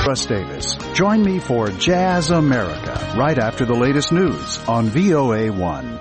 Russ Davis. Join me for Jazz America right after the latest news on VOA1.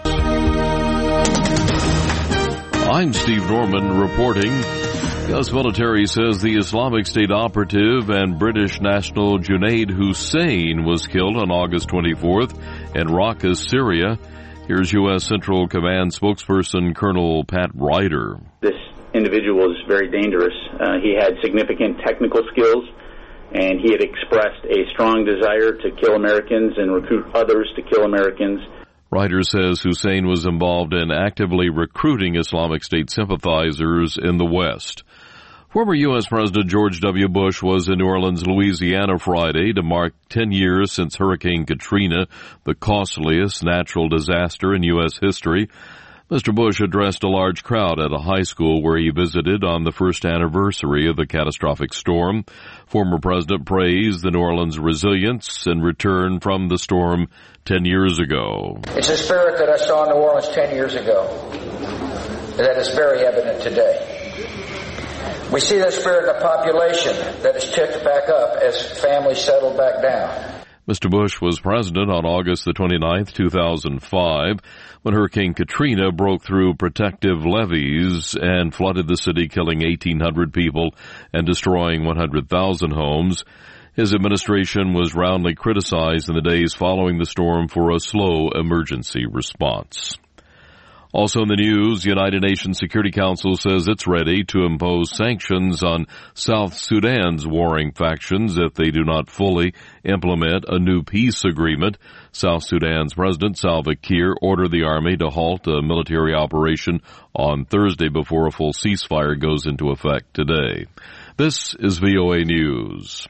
I'm Steve Norman reporting. U.S. military says the Islamic State operative and British national Junaid Hussain was killed on August 24th in Raqqa, Syria. Here's U.S. Central Command spokesperson Colonel Pat Ryder. This individual is very dangerous. He had significant technical skills, and he had expressed a strong desire to kill Americans and recruit others to kill Americans. Ryder says Hussain was involved in actively recruiting Islamic State sympathizers in the West. Former U.S. President George W. Bush was in New Orleans, Louisiana Friday to mark 10 years since Hurricane Katrina, the costliest natural disaster in U.S. history. Mr. Bush addressed a large crowd at a high school where he visited on the first anniversary of the catastrophic storm. Former president praised the New Orleans resilience in return from the storm 10 years ago. It's a spirit that I saw in New Orleans 10 years ago that is very evident today. We see that spirit in the population that has ticked back up as families settle back down. Mr. Bush was president on August the 29th, 2005, when Hurricane Katrina broke through protective levees and flooded the city, killing 1,800 people and destroying 100,000 homes. His administration was roundly criticized in the days following the storm for a slow emergency response. Also in the news, the United Nations Security Council says it's ready to impose sanctions on South Sudan's warring factions if they do not fully implement a new peace agreement. South Sudan's President Salva Kiir ordered the army to halt a military operation on Thursday before a full ceasefire goes into effect today. This is VOA News.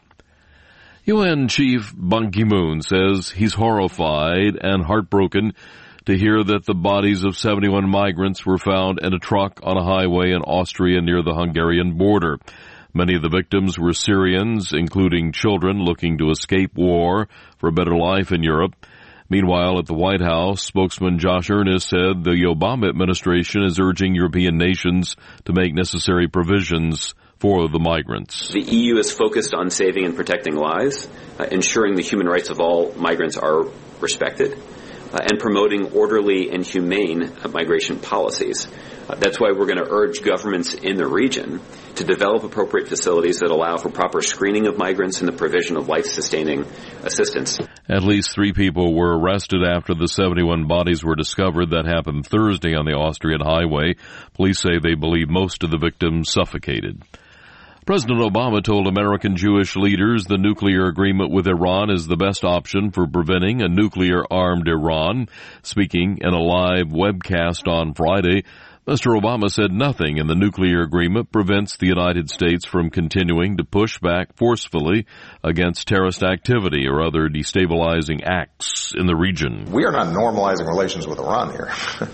UN Chief Ban Ki-moon says he's horrified and heartbroken to hear that the bodies of 71 migrants were found in a truck on a highway in Austria near the Hungarian border. Many of the victims were Syrians, including children looking to escape war for a better life in Europe. Meanwhile, at the White House, spokesman Josh Earnest said the Obama administration is urging European nations to make necessary provisions for the migrants. The EU is focused on saving and protecting lives, ensuring the human rights of all migrants are respected, and promoting orderly and humane migration policies. That's why we're going to urge governments in the region to develop appropriate facilities that allow for proper screening of migrants and the provision of life-sustaining assistance. At least 3 people were arrested after the 71 bodies were discovered. That happened Thursday on the Austrian highway. Police say they believe most of the victims suffocated. President Obama told American Jewish leaders the nuclear agreement with Iran is the best option for preventing a nuclear-armed Iran. Speaking in a live webcast on Friday, Mr. Obama said nothing in the nuclear agreement prevents the United States from continuing to push back forcefully against terrorist activity or other destabilizing acts in the region. We are not normalizing relations with Iran here.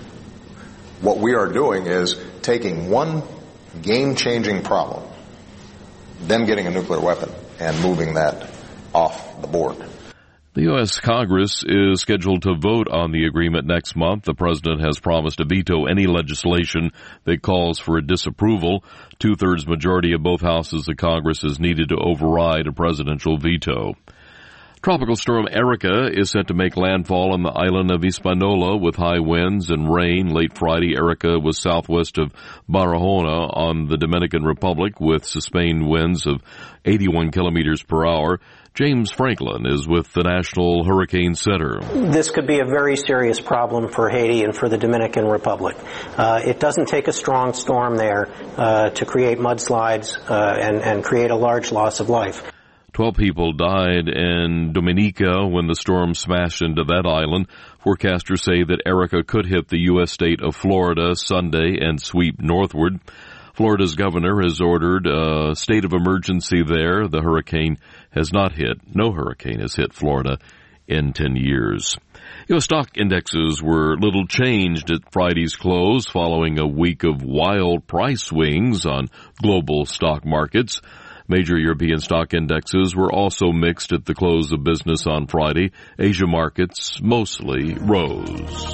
What we are doing is taking one game-changing problem, them getting a nuclear weapon, and moving that off the board. The U.S. Congress is scheduled to vote on the agreement next month. The president has promised to veto any legislation that calls for a disapproval. 2/3 majority of both houses of Congress is needed to override a presidential veto. Tropical storm Erika is set to make landfall on the island of Hispaniola with high winds and rain. Late Friday, Erika was southwest of Barahona on the Dominican Republic with sustained winds of 81 kilometers per hour. James Franklin is with the National Hurricane Center. This could be a very serious problem for Haiti and for the Dominican Republic. It doesn't take a strong storm there to create mudslides and create a large loss of life. 12 people died in Dominica when the storm smashed into that island. Forecasters say that Erika could hit the U.S. state of Florida Sunday and sweep northward. Florida's governor has ordered a state of emergency there. The hurricane has not hit. No hurricane has hit Florida in 10 years. U.S. stock indexes were little changed at Friday's close following a week of wild price swings on global stock markets. Major European stock indexes were also mixed at the close of business on Friday. Asia markets mostly rose.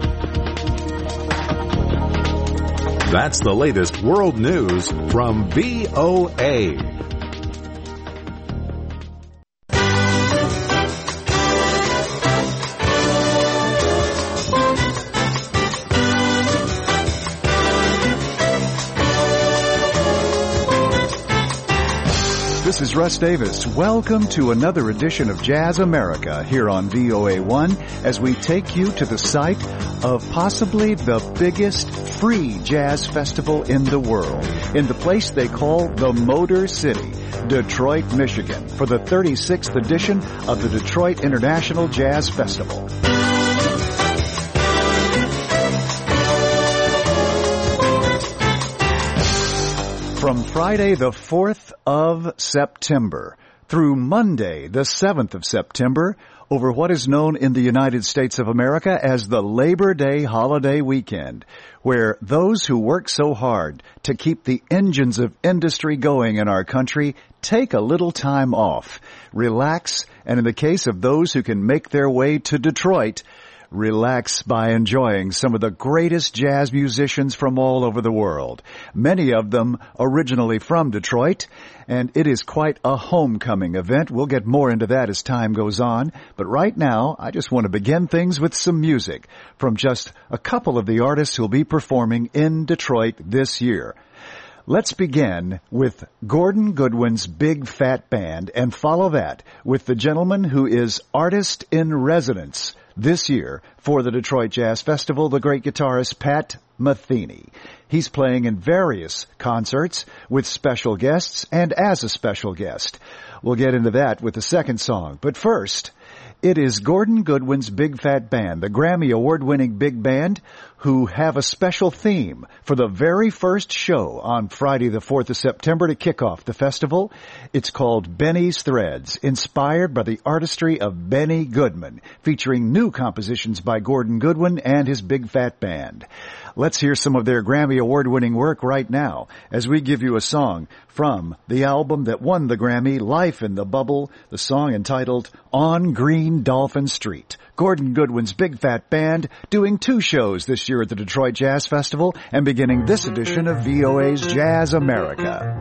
That's the latest world news from VOA. this is Russ Davis. Welcome to another edition of Jazz America here on VOA1 as we take you to the site of possibly the biggest free jazz festival in the world, in the place they call the Motor City, Detroit, Michigan, for the 36th edition of the Detroit International Jazz Festival. From Friday the 4th of September through Monday the 7th of September, over what is known in the United States of America as the Labor Day holiday weekend, where those who work so hard to keep the engines of industry going in our country take a little time off, relax, and in the case of those who can make their way to Detroit, relax by enjoying some of the greatest jazz musicians from all over the world, many of them originally from Detroit, and it is quite a homecoming event. We'll get more into that as time goes on, but right now I just want to begin things with some music from just a couple of the artists who'll be performing in Detroit this year. Let's begin with Gordon Goodwin's Big Fat Band and follow that with the gentleman who is artist in residence this year for the Detroit Jazz Festival, the great guitarist Pat Metheny. He's playing in various concerts with special guests and as a special guest. We'll get into that with the second song. But first, it is Gordon Goodwin's Big Fat Band, the Grammy Award-winning big band, who have a special theme for the very first show on Friday the 4th of September to kick off the festival. It's called Benny's Threads, inspired by the artistry of Benny Goodman, featuring new compositions by Gordon Goodwin and his Big Fat Band. Let's hear some of their Grammy Award-winning work right now as we give you a song from the album that won the Grammy, Life in the Bubble, the song entitled On Green Dolphin Street. Gordon Goodwin's Big Fat Band doing 2 shows this year at the Detroit Jazz Festival and beginning this edition of VOA's Jazz America.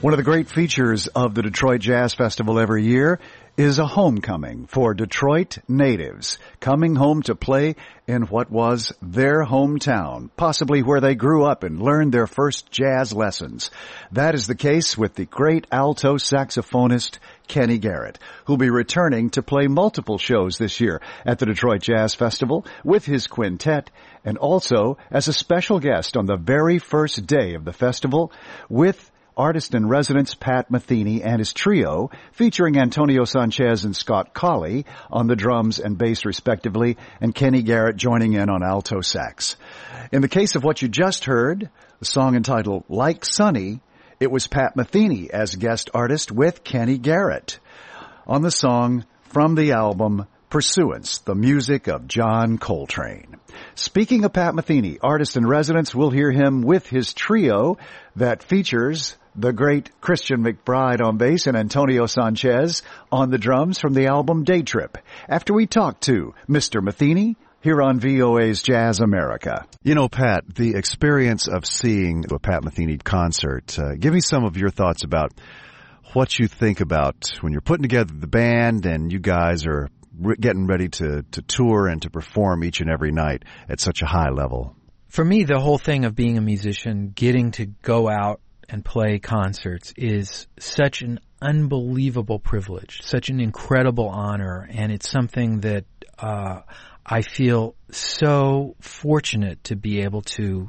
One of the great features of the Detroit Jazz Festival every year is a homecoming for Detroit natives coming home to play in what was their hometown, possibly where they grew up and learned their first jazz lessons. That is the case with the great alto saxophonist Kenny Garrett, who'll be returning to play multiple shows this year at the Detroit Jazz Festival with his quintet and also as a special guest on the very first day of the festival with artist-in-residence Pat Metheny and his trio, featuring Antonio Sanchez and Scott Colley on the drums and bass respectively, and Kenny Garrett joining in on alto sax. In the case of what you just heard, the song entitled Like Sunny, it was Pat Metheny as guest artist with Kenny Garrett on the song from the album Pursuance, the music of John Coltrane. Speaking of Pat Metheny, artist-in-residence, we'll hear him with his trio that features the great Christian McBride on bass and Antonio Sanchez on the drums from the album Day Trip, after we talk to Mr. Metheny here on VOA's Jazz America. You know, Pat, the experience of seeing a Pat Metheny concert, give me some of your thoughts about what you think about when you're putting together the band and you guys are getting ready to tour and to perform each and every night at such a high level. For me, the whole thing of being a musician, getting to go out and play concerts is such an unbelievable privilege, such an incredible honor, and it's something that I feel so fortunate to be able to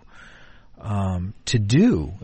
do,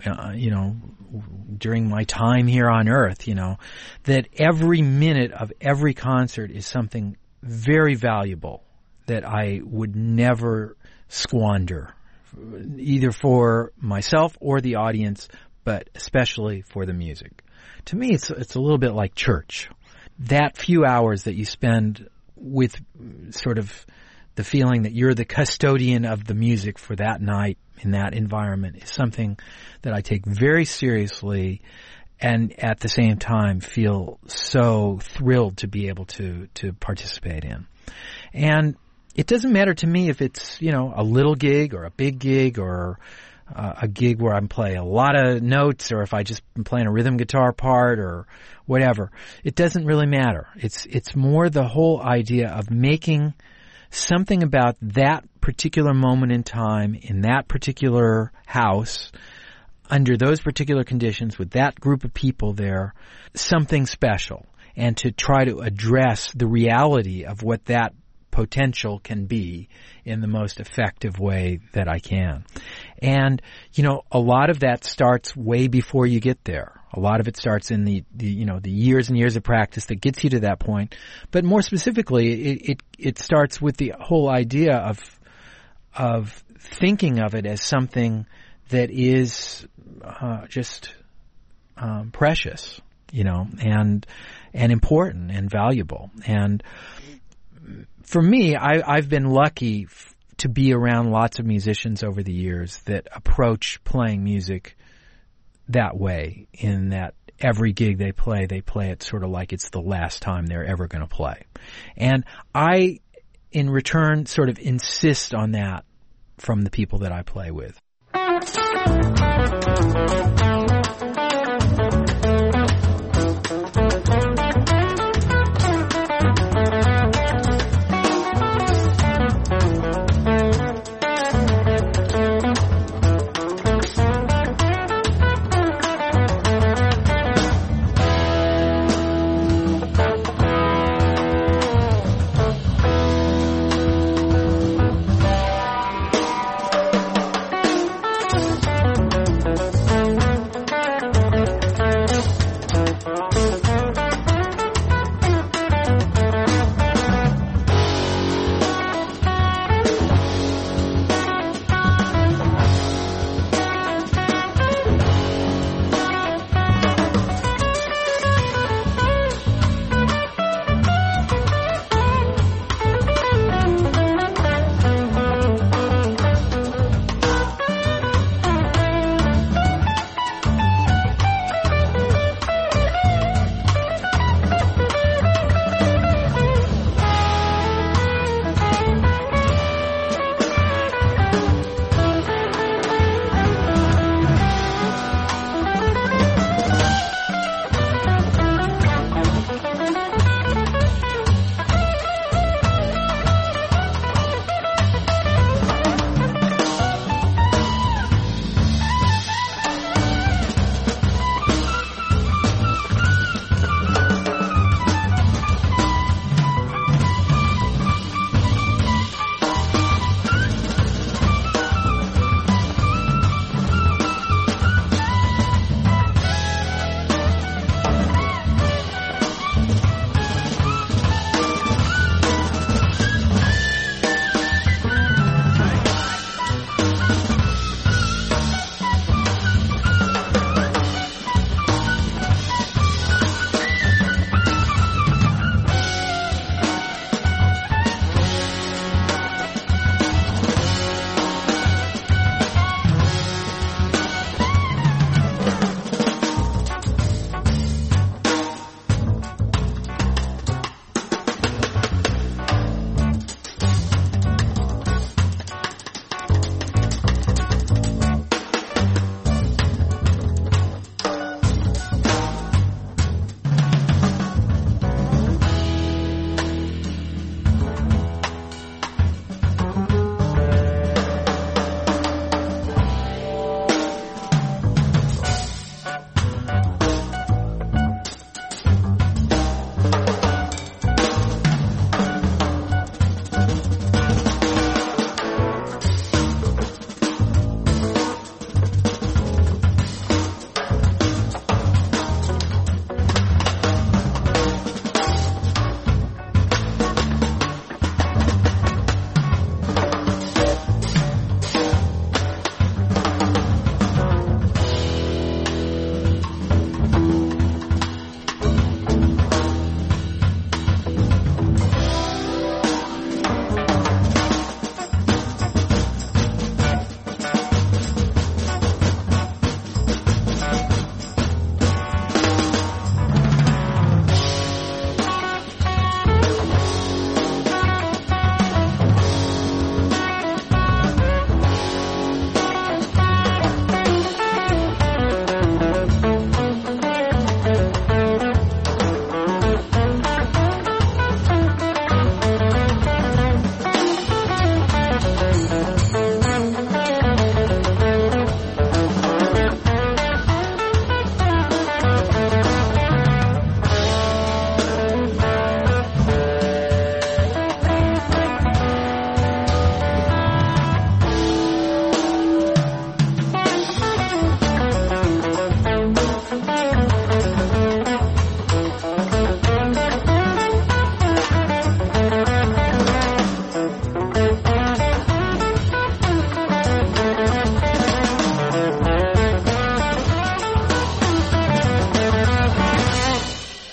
during my time here on Earth, that every minute of every concert is something very valuable that I would never squander, either for myself or the audience, but especially for the music. To me, it's a little bit like church. That few hours that you spend with sort of the feeling that you're the custodian of the music for that night in that environment is something that I take very seriously and at the same time feel so thrilled to be able to participate in. And it doesn't matter to me if it's, a little gig or a big gig or a gig where I'm playing a lot of notes or if I just am playing a rhythm guitar part or whatever. It doesn't really matter. It's more the whole idea of making something about that particular moment in time in that particular house under those particular conditions with that group of people there, something special, and to try to address the reality of what that potential can be in the most effective way that I can. And, a lot of that starts way before you get there. A lot of it starts in the years and years of practice that gets you to that point. But more specifically, it starts with the whole idea of thinking of it as something that is just precious, and important and valuable. And for me, I've been lucky to be around lots of musicians over the years that approach playing music that way, in that every gig they play it sort of like it's the last time they're ever going to play. And I, in return, sort of insist on that from the people that I play with.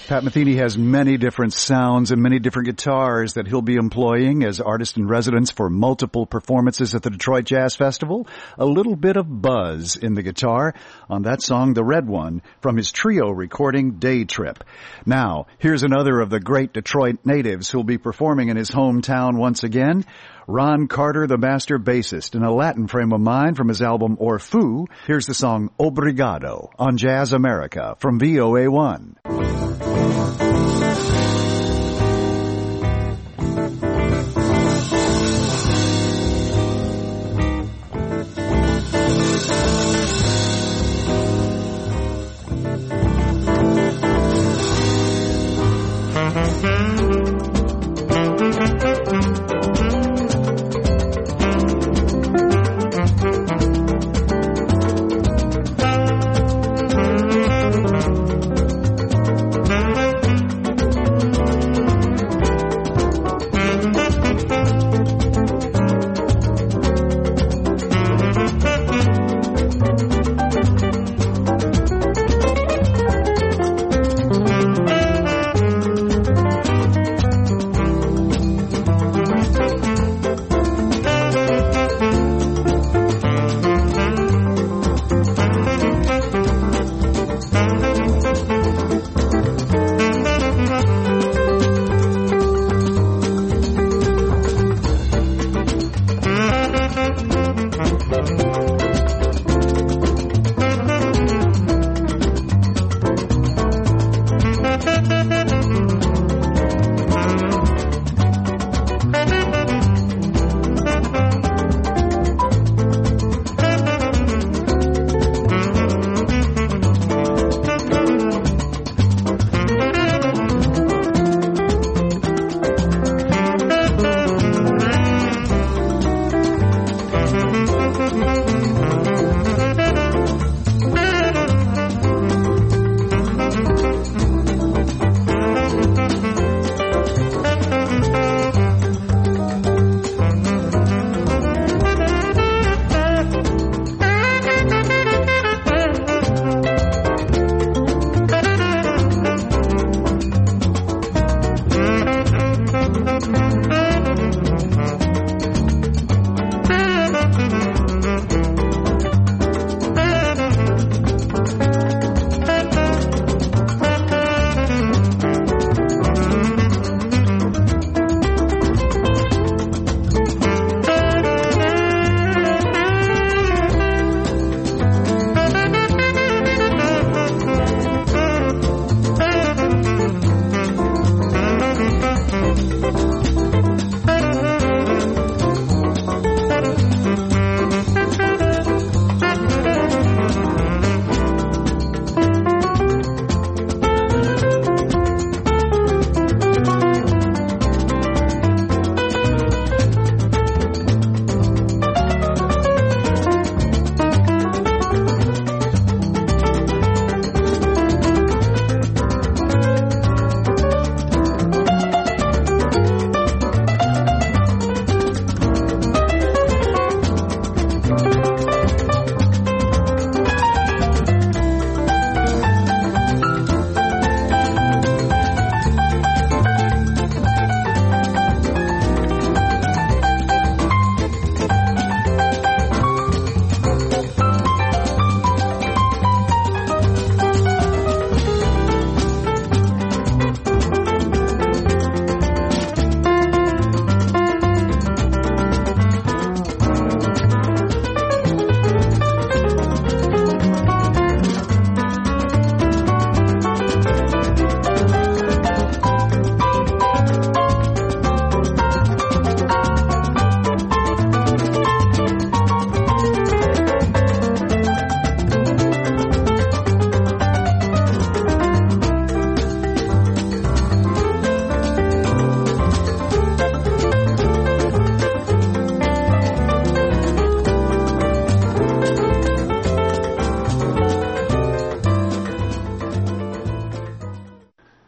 Pat Metheny has many different sounds and many different guitars that he'll be employing as artist in residence for multiple performances at the Detroit Jazz Festival. A little bit of buzz in the guitar on that song, The Red One, from his trio recording Day Trip. Now, here's another of the great Detroit natives who'll be performing in his hometown once again. Ron Carter, the master bassist, in a Latin frame of mind from his album Orfu. Here's the song Obrigado on Jazz America from VOA1.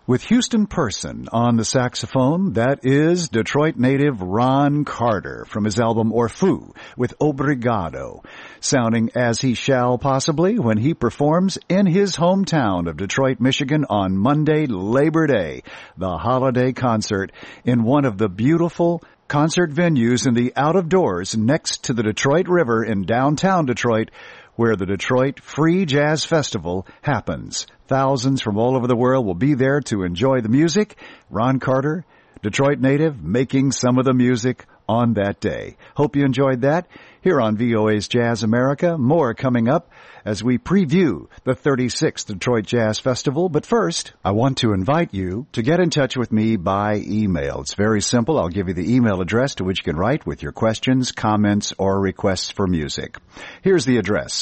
With Houston Person on the saxophone, that is Detroit native Ron Carter from his album Orfu with Obrigado, sounding as he shall possibly when he performs in his hometown of Detroit, Michigan on Monday, Labor Day, the holiday concert in one of the beautiful concert venues in the out of doors next to the Detroit River in downtown Detroit, where the Detroit Free Jazz Festival happens. Thousands from all over the world will be there to enjoy the music. Ron Carter, Detroit native, making some of the music on that day. Hope you enjoyed that. Here on VOA's Jazz America, more coming up as we preview the 36th Detroit Jazz Festival. But first, I want to invite you to get in touch with me by email. It's very simple. I'll give you the email address to which you can write with your questions, comments, or requests for music. Here's the address: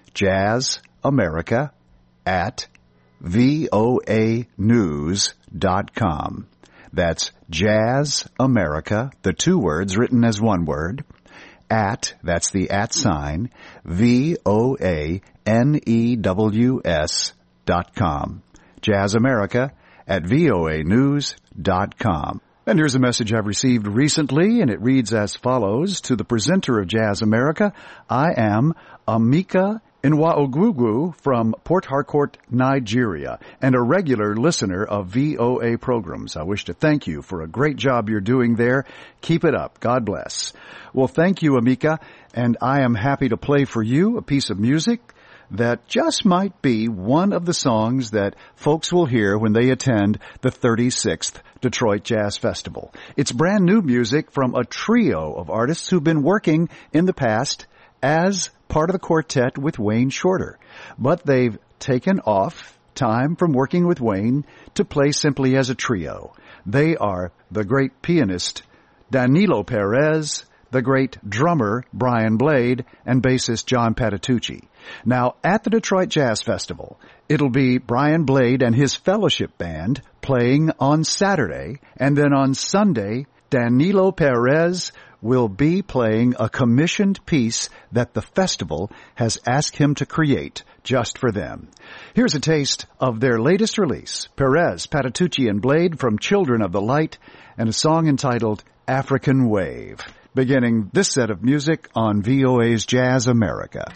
jazzamerica@voanews.com. That's jazzamerica, the two words written as one word, that's the @ sign, VOANEWS.com. jazzamerica@voanews.com. And here's a message I've received recently, and it reads as follows. To the presenter of Jazz America, I am Amika Nwaogugu from Port Harcourt, Nigeria, and a regular listener of VOA programs. I wish to thank you for a great job you're doing there. Keep it up. God bless. Well, thank you, Amika, and I am happy to play for you a piece of music that just might be one of the songs that folks will hear when they attend the 36th Detroit Jazz Festival. It's brand new music from a trio of artists who've been working in the past as part of the quartet with Wayne Shorter. But they've taken off time from working with Wayne to play simply as a trio. They are the great pianist Danilo Perez, the great drummer Brian Blade, and bassist John Patitucci. Now, at the Detroit Jazz Festival, it'll be Brian Blade and his fellowship band playing on Saturday, and then on Sunday, Danilo Perez will be playing a commissioned piece that the festival has asked him to create just for them. Here's a taste of their latest release, Perez, Patitucci, and Blade from Children of the Light, and a song entitled African Wave, beginning this set of music on VOA's Jazz America.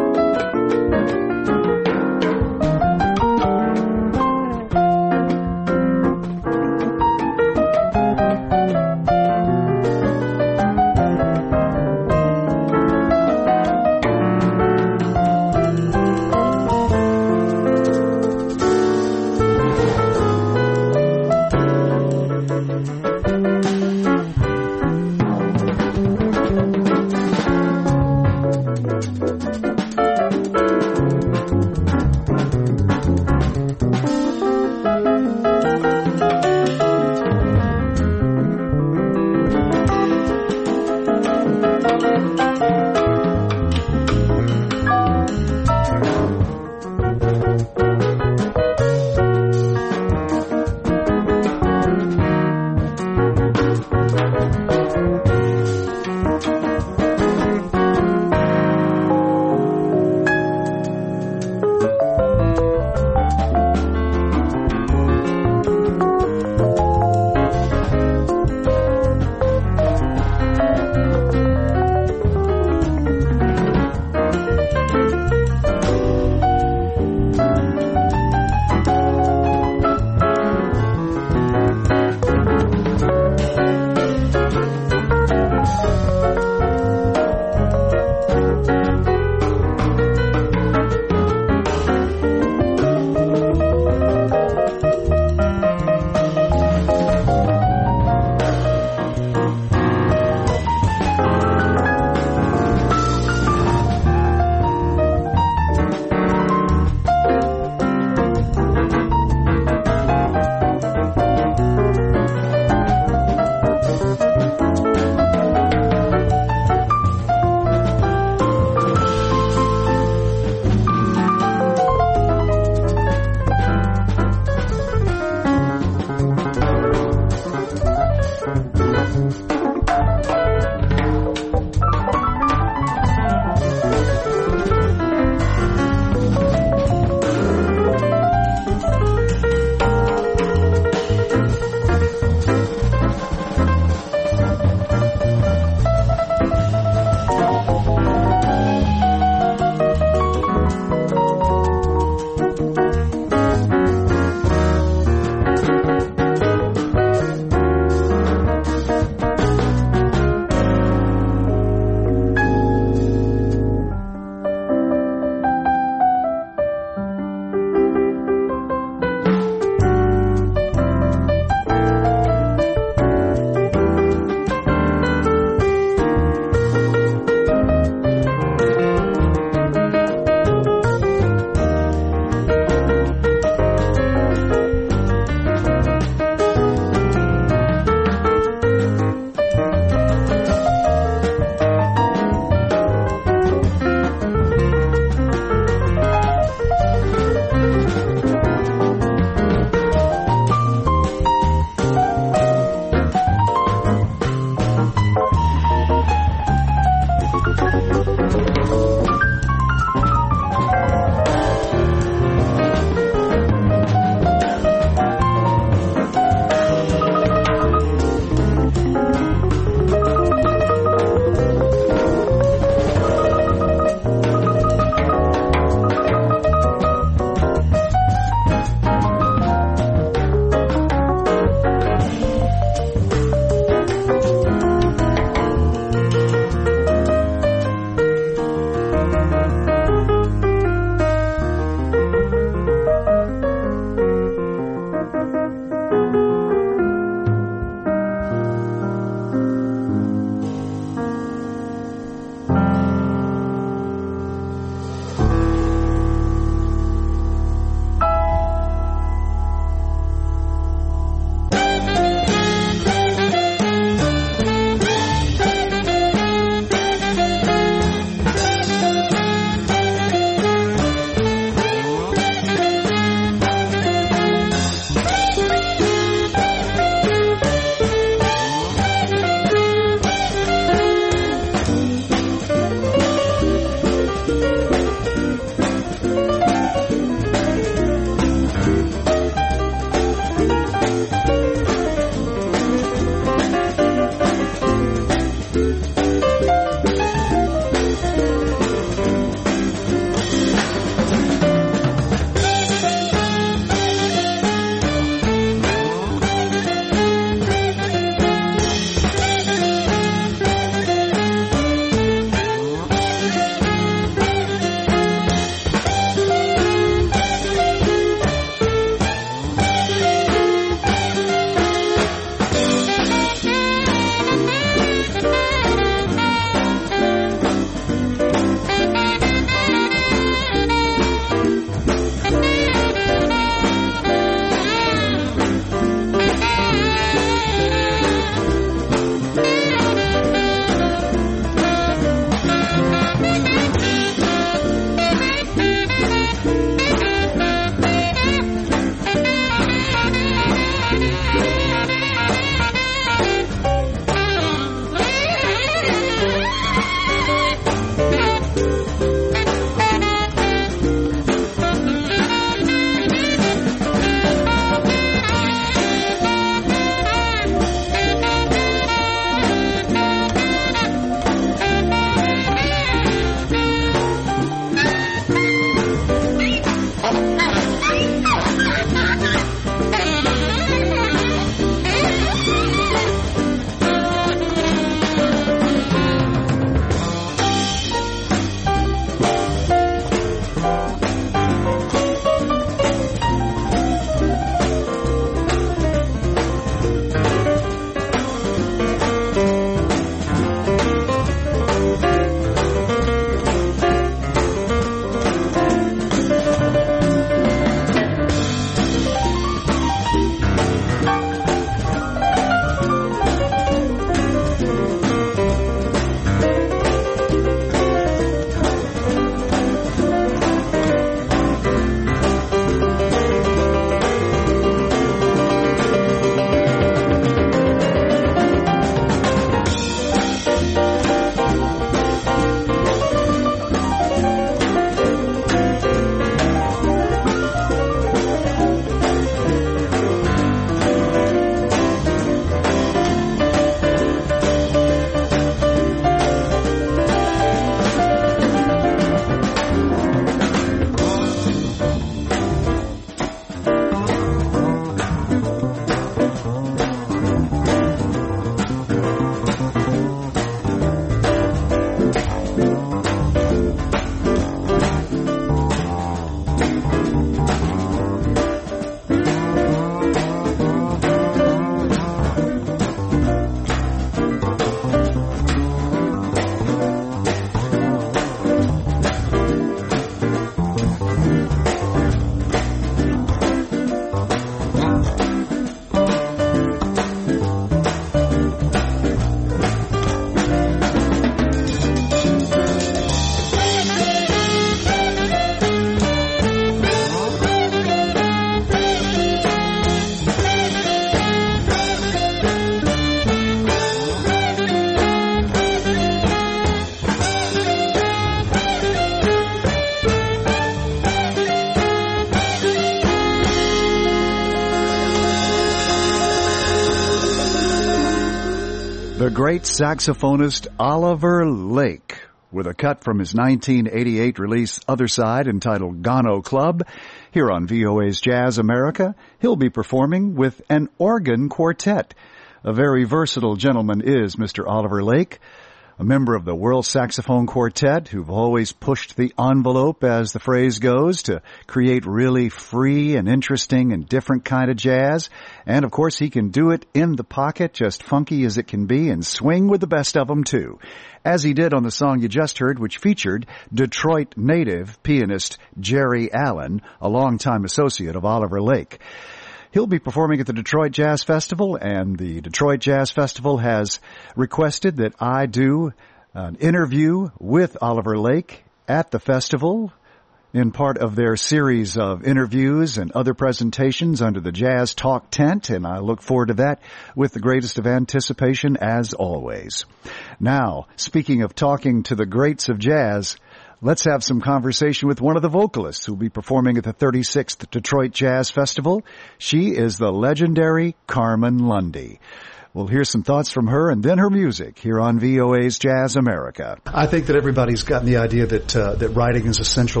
The great saxophonist Oliver Lake, with a cut from his 1988 release Other Side entitled Gano Club. Here on VOA's Jazz America, he'll be performing with an organ quartet. A very versatile gentleman is Mr. Oliver Lake, a member of the World Saxophone Quartet who've always pushed the envelope, as the phrase goes, to create really free and interesting and different kind of jazz. And, of course, he can do it in the pocket, just funky as it can be, and swing with the best of them, too. As he did on the song you just heard, which featured Detroit native pianist Jerry Allen, a longtime associate of Oliver Lake. He'll be performing at the Detroit Jazz Festival, and the Detroit Jazz Festival has requested that I do an interview with Oliver Lake at the festival in part of their series of interviews and other presentations under the Jazz Talk tent, and I look forward to that with the greatest of anticipation as always. Now, speaking of talking to the greats of jazz, let's have some conversation with one of the vocalists who will be performing at the 36th Detroit Jazz Festival. She is the legendary Carmen Lundy. We'll hear some thoughts from her and then her music here on VOA's Jazz America. I think that everybody's gotten the idea that writing is essential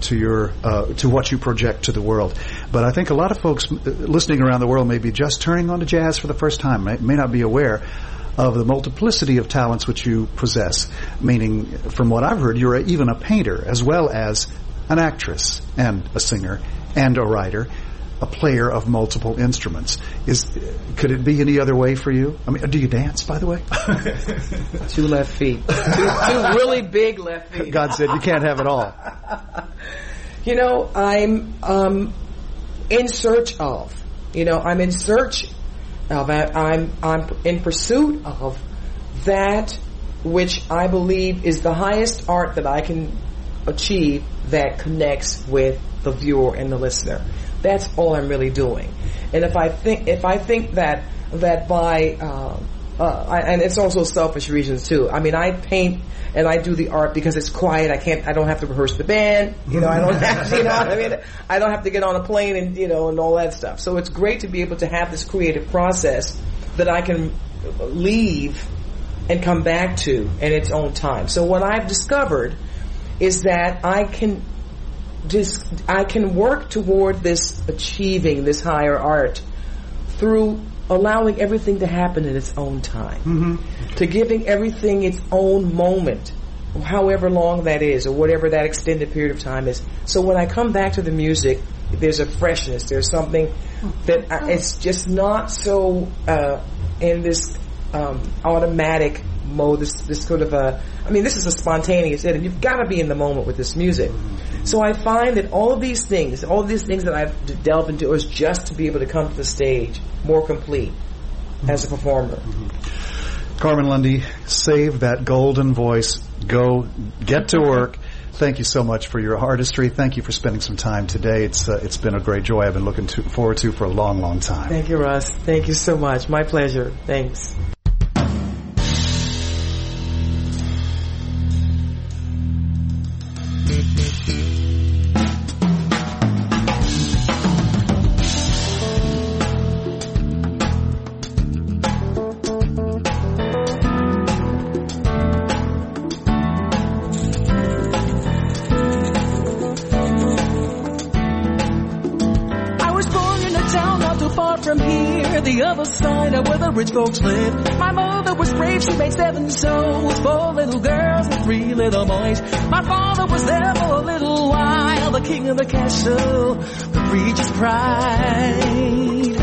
to what you project to the world. But I think a lot of folks listening around the world may be just turning on to jazz for the first time, may not be aware of the multiplicity of talents which you possess, meaning, from what I've heard, you're even a painter as well as an actress and a singer and a writer, a player of multiple instruments. Could it be any other way for you? I mean, do you dance, by the way? 2 left feet. Two really big left feet. God said you can't have it all. You know, I'm in search of. I'm in search of. I'm in pursuit of that which I believe is the highest art that I can achieve that connects with the viewer and the listener. That's all I'm really doing. And if I think that by and it's also selfish reasons too. I mean, I paint and I do the art because it's quiet. I don't have to rehearse the band. I don't have to, I don't have to get on a plane and and all that stuff. So it's great to be able to have this creative process that I can leave and come back to in its own time. So what I've discovered is that I can work toward this achieving this higher art through allowing everything to happen in its own time, to giving everything its own moment, however long that is, or whatever that extended period of time is. So when I come back to the music, there's a freshness, there's something that it's just not so in this automatic mode, this sort of this is a spontaneous hit, and you've got to be in the moment with this music. So I find that all of these things that I've delved into is just to be able to come to the stage more complete as a performer. Carmen Lundy, save that golden voice. Go get to work. Thank you so much for your artistry. Thank you for spending some time today. It's been a great joy I've been looking forward to for a long, long time. Thank you, Russ. Thank you so much. My pleasure. Thanks. Rich folks lived. My mother was brave, she made 7 souls, 4 little girls and 3 little boys. My father was there for a little while, the king of the castle, the regent's pride.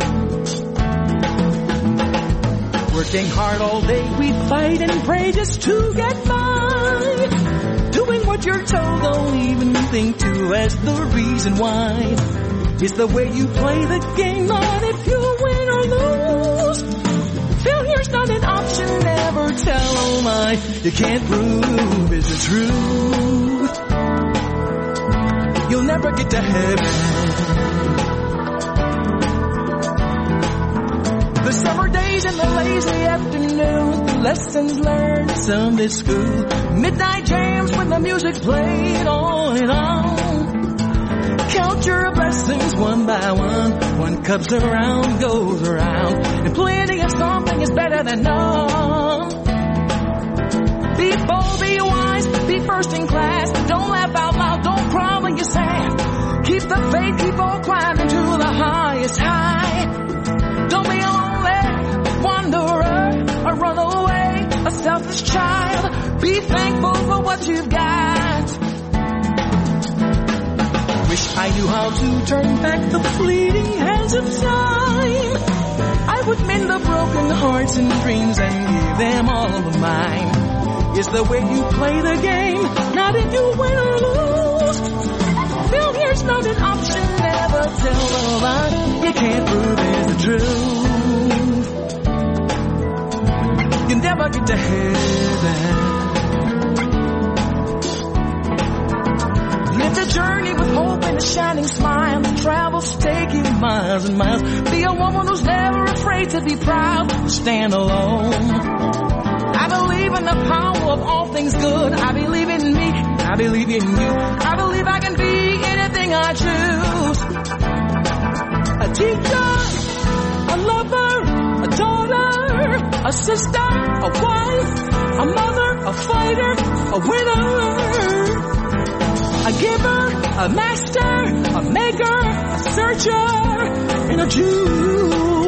Working hard all day, we fight and pray just to get by. Doing what you're told, don't even think to ask the reason why. It's the way you play the game, not if you win or lose. Failure's not an option, never tell a lie. You can't prove is the truth. You'll never get to heaven. The summer days and the lazy afternoons, the lessons learned Sunday school, midnight jams when the music's played on and on. Count your blessings one by one. One comes around, goes around. And plenty of something is better than none. Be bold, be wise, be first in class. Don't laugh out loud, don't cry when you're sad. Keep the faith, keep on climbing to the highest high. Don't be a lonely wanderer, a runaway, a selfish child. Be thankful for what you've got. Wish I knew how to turn back the fleeting hands of time. I would mend the broken hearts and dreams and give them all of mine. It's the way you play the game, not if you win or lose. Failure's not an option, never tell a lie. You can't prove it's the truth. You never get to heaven. Live the journey with hope and a shining smile. Travel's taking miles and miles. Be a woman who's never afraid to be proud. Stand alone. I believe in the power of all things good. I believe in me. I believe in you. I believe I can be anything I choose. A teacher, a lover, a daughter, a sister, a wife, a mother, a fighter, a winner. A giver, a master, a maker, a searcher, and a Jew.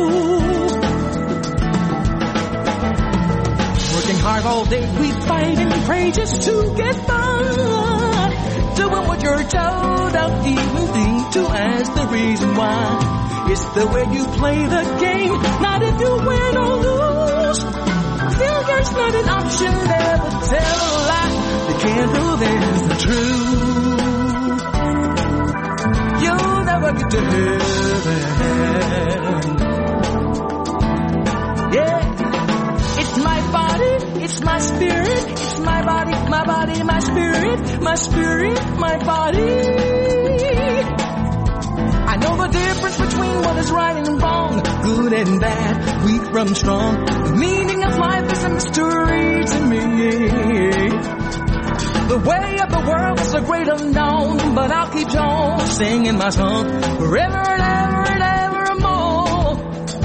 Working hard all day, we fight and pray just to get by. Doing what you're told, don't even think to ask the reason why. It's the way you play the game, not if you win or lose. Failure's not an option, never tell a lie. You can't prove it's the truth. You'll never get to heaven. Yeah. It's my body, it's my spirit, it's my body, my spirit, my spirit, my body. I know the difference between what is right and wrong, good and bad, weak from strong. The meaning of life is a mystery to me. The way of the world is a great unknown, but I'll keep on singing my song forever and ever and evermore.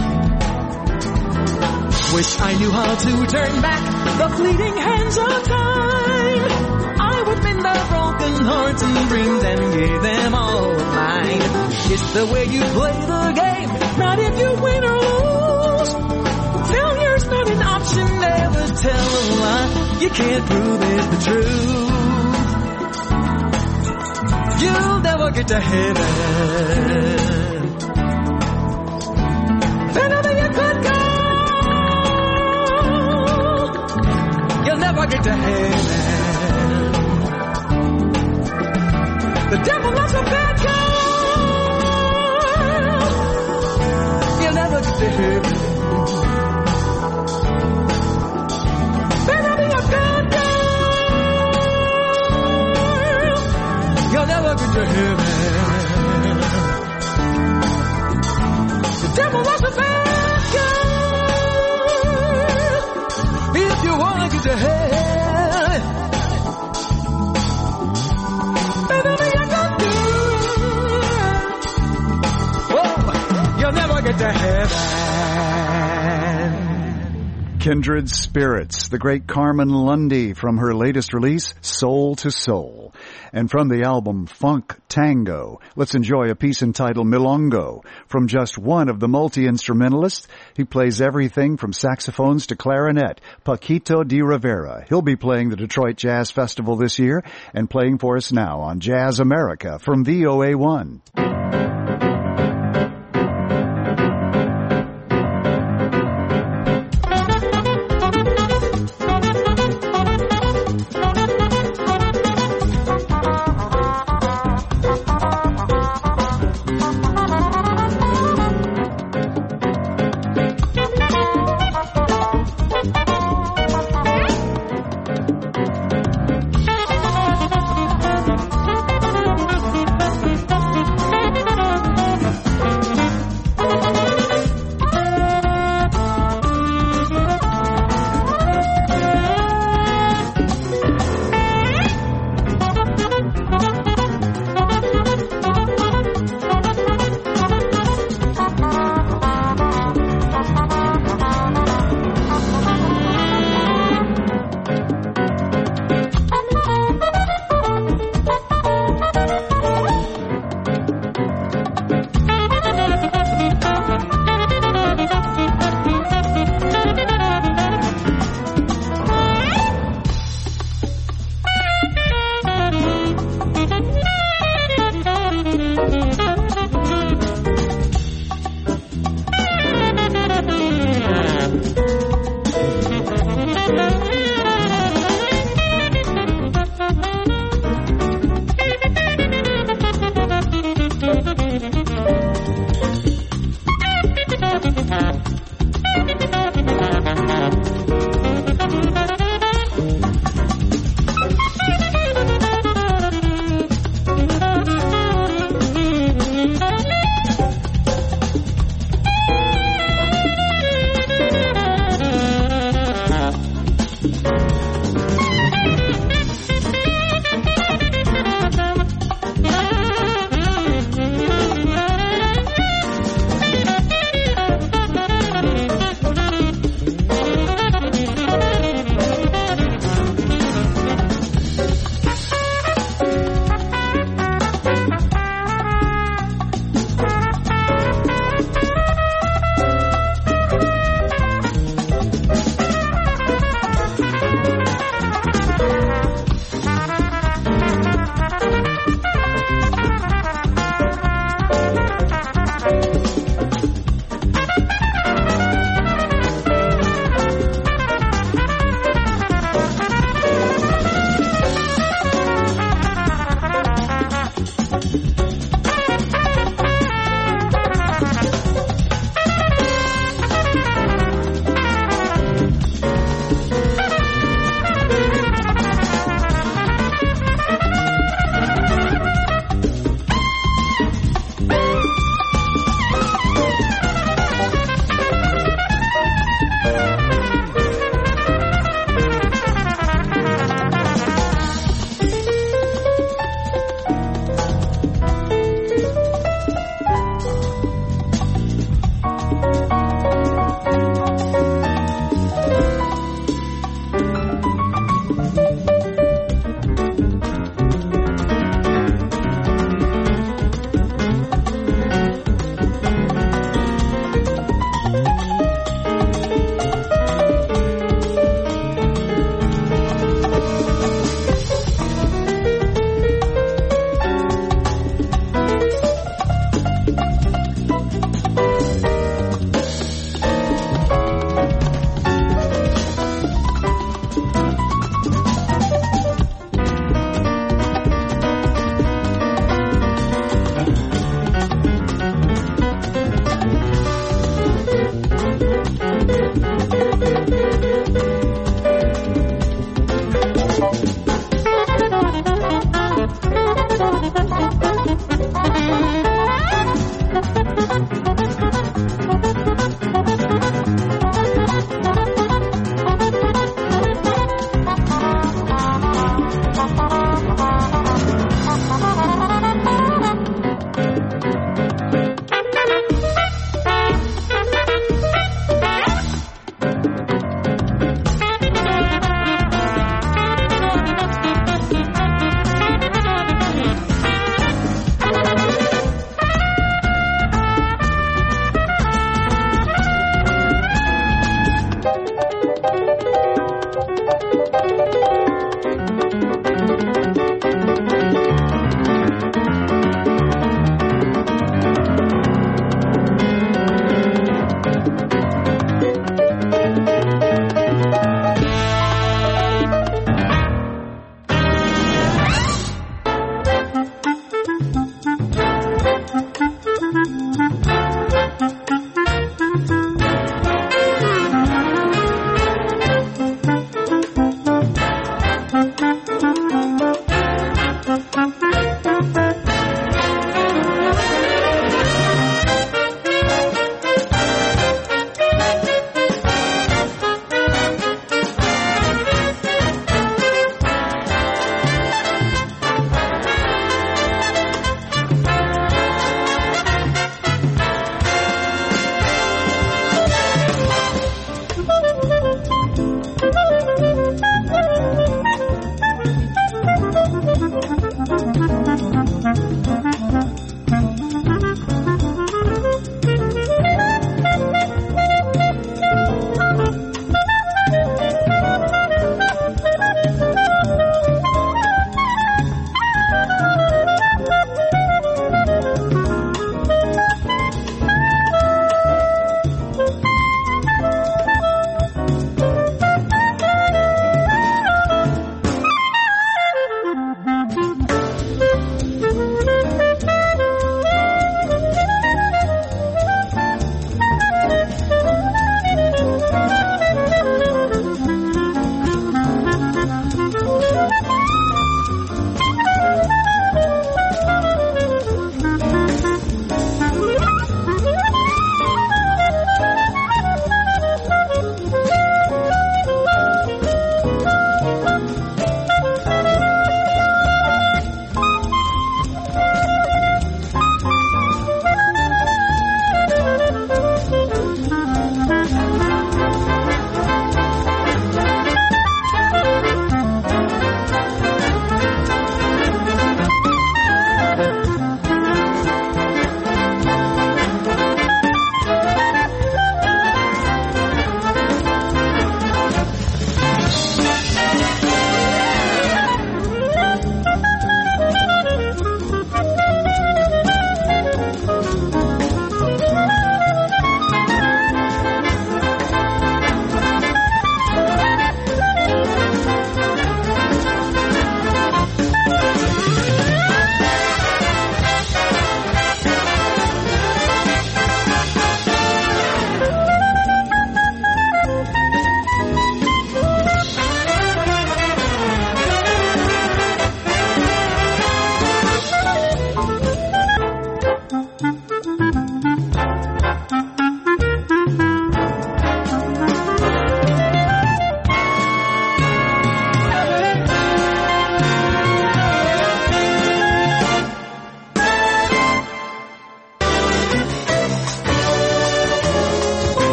Wish I knew how to turn back the fleeting hands of time. I would mend the broken hearts and dreams and give them all of mine. It's the way you play the game, not if you win or lose. Failure's not an option, never tell a lie. You can't prove it's the truth. You'll never get to heaven. Better than you could go. You'll never get to heaven. The devil loves a bad girl. You'll never get to heaven. Better than a bad girl. You'll never get to heaven. The devil loves a bad girl. If you wanna get to heaven, better be a good girl. Whoa, you'll never get to heaven. Kindred Spirits, the great Carmen Lundy from her latest release, Soul to Soul. And from the album Funk Tango, let's enjoy a piece entitled Milongo from just one of the multi-instrumentalists. He plays everything from saxophones to clarinet, Paquito de Rivera. He'll be playing the Detroit Jazz Festival this year and playing for us now on Jazz America from VOA1.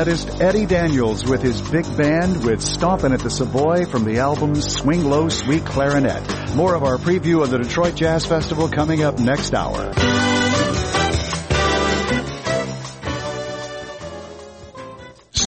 clarinetist Eddie Daniels with his big band with Stompin' at the Savoy from the album Swing Low Sweet Clarinet. More of our preview of the Detroit Jazz Festival coming up next hour.